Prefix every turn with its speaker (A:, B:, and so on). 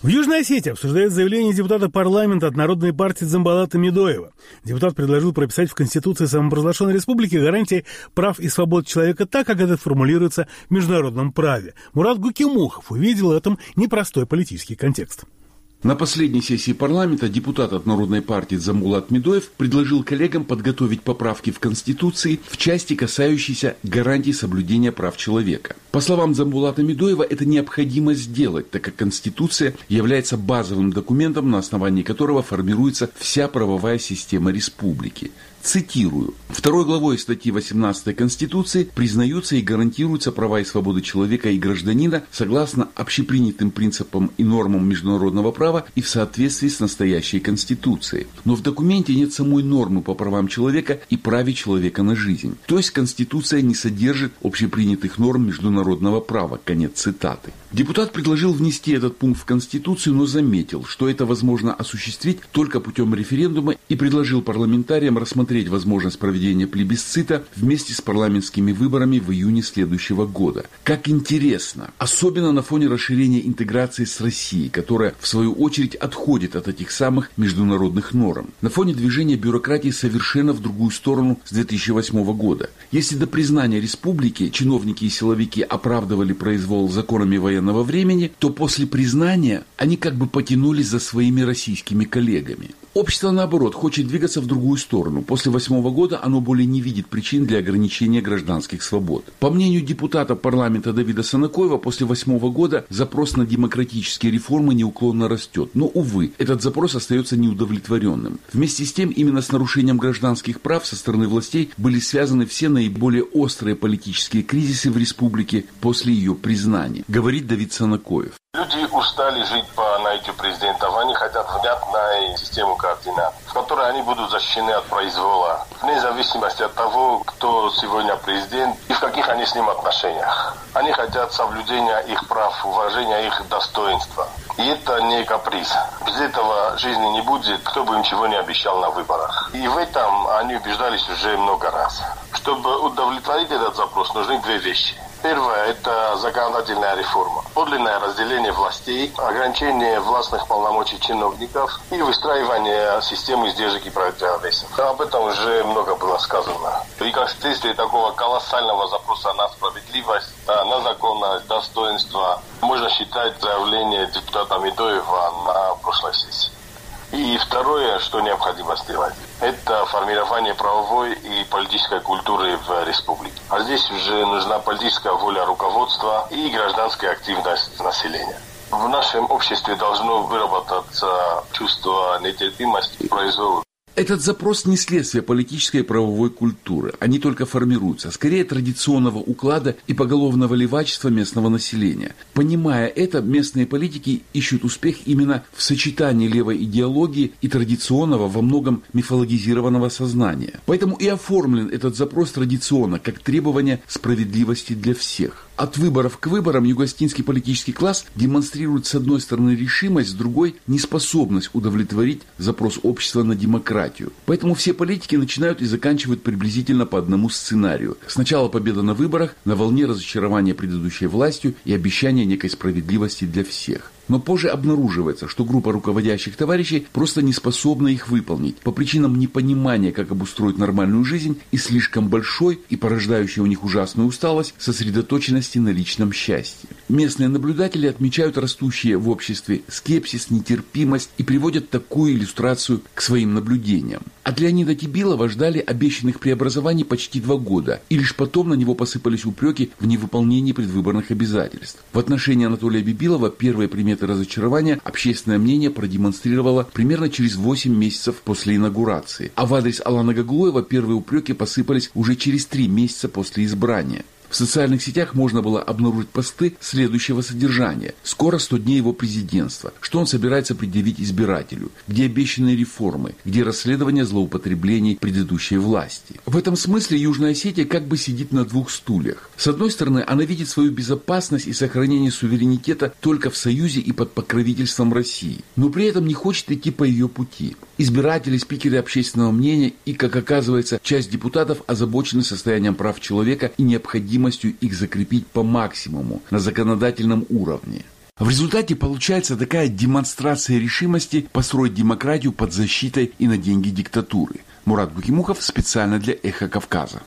A: В Южной Осетии обсуждают заявление депутата парламента от Народной партии Дзамбулата Медоева. Депутат предложил прописать в Конституции самопровозглашенной республики гарантии прав и свобод человека так, как это формулируется в международном праве. Мурат Гукимухов увидел в этом непростой политический контекст.
B: На последней сессии парламента депутат от Народной партии Дзамбулат Медоев предложил коллегам подготовить поправки в Конституции в части, касающейся гарантий соблюдения прав человека. По словам Дзамбулата Медоева, это необходимо сделать, так как Конституция является базовым документом, на основании которого формируется вся правовая система республики. Цитирую. Второй главой статьи 18 Конституции признаются и гарантируются права и свободы человека и гражданина согласно общепринятым принципам и нормам международного права и в соответствии с настоящей Конституцией. Но в документе нет самой нормы по правам человека и праве человека на жизнь. То есть Конституция не содержит общепринятых норм международного права. Конец цитаты. Депутат предложил внести этот пункт в Конституцию, но заметил, что это возможно осуществить только путем референдума и предложил парламентариям рассмотреть возможность проведения плебисцита вместе с парламентскими выборами в июне следующего года. Как интересно, особенно на фоне расширения интеграции с Россией, которая в свою очередь отходит от этих самых международных норм. На фоне движения бюрократии совершенно в другую сторону с 2008 года. Если до признания республики чиновники и силовики оправдывали произвол законами военного времени, то после признания они как бы потянулись за своими российскими коллегами. Общество, наоборот, хочет двигаться в другую сторону. После 2008 года оно более не видит причин для ограничения гражданских свобод. По мнению депутата парламента Давида Санакоева, после 2008 года запрос на демократические реформы неуклонно растет. Но, увы, этот запрос остается неудовлетворенным. Вместе с тем, именно с нарушением гражданских прав со стороны властей были связаны все наиболее острые политические кризисы в республике после ее признания, говорит Давид Санакоев.
C: Люди устали жить по наитию президентов, они хотят внятную систему координат, в которой они будут защищены от произвола, вне зависимости от того, кто сегодня президент и в каких они с ним отношениях. Они хотят соблюдения их прав, уважения их достоинства. И это не каприз. Без этого жизни не будет, кто бы им чего не обещал на выборах. И в этом они убеждались уже много раз. Чтобы удовлетворить этот запрос, нужны две вещи. Первое – это законодательная реформа, подлинное разделение властей, ограничение властных полномочий чиновников и выстраивание системы сдержек и противовесов. Об этом уже много было сказано. При контексте такого колоссального запроса на справедливость, на законность, достоинство, можно считать заявление депутата Медоева на прошлой сессии. И второе, что необходимо сделать, это формирование правовой и политической культуры в республике. А здесь уже нужна политическая воля руководства и гражданская активность населения. В нашем обществе должно выработаться чувство нетерпимости и произвола.
B: Этот запрос не следствие политической и правовой культуры. Они только формируются, скорее традиционного уклада и поголовного левачества местного населения. Понимая это, местные политики ищут успех именно в сочетании левой идеологии и традиционного, во многом мифологизированного сознания. Поэтому и оформлен этот запрос традиционно, как требование справедливости для всех. От выборов к выборам югоостинский политический класс демонстрирует с одной стороны решимость, с другой неспособность удовлетворить запрос общества на демократию. Поэтому все политики начинают и заканчивают приблизительно по одному сценарию. Сначала победа на выборах на волне разочарования предыдущей властью и обещания некой справедливости для всех. Но позже обнаруживается, что группа руководящих товарищей просто не способна их выполнить по причинам непонимания, как обустроить нормальную жизнь, и слишком большой и порождающей у них ужасную усталость сосредоточенности на личном счастье. Местные наблюдатели отмечают растущие в обществе скепсис, нетерпимость и приводят такую иллюстрацию к своим наблюдениям. От Леонида Кибилова ждали обещанных преобразований почти 2 года, и лишь потом на него посыпались упреки в невыполнении предвыборных обязательств. В отношении Анатолия Бибилова первые приметы разочарования общественное мнение продемонстрировало примерно через 8 месяцев после инаугурации, а в адрес Алана Гагулоева первые упреки посыпались уже через 3 месяца после избрания. В социальных сетях можно было обнаружить посты следующего содержания. Скоро 100 дней его президентства. Что он собирается предъявить избирателю? Где обещанные реформы? Где расследование злоупотреблений предыдущей власти? В этом смысле Южная Осетия как бы сидит на 2 стульях. С одной стороны, она видит свою безопасность и сохранение суверенитета только в союзе и под покровительством России. Но при этом не хочет идти по ее пути. Избиратели, спикеры общественного мнения и, как оказывается, часть депутатов озабочены состоянием прав человека и необходимостью их закрепить по максимуму на законодательном уровне. В результате получается такая демонстрация решимости построить демократию под защитой и на деньги диктатуры. Мурат Гукимухов специально для «Эхо Кавказа».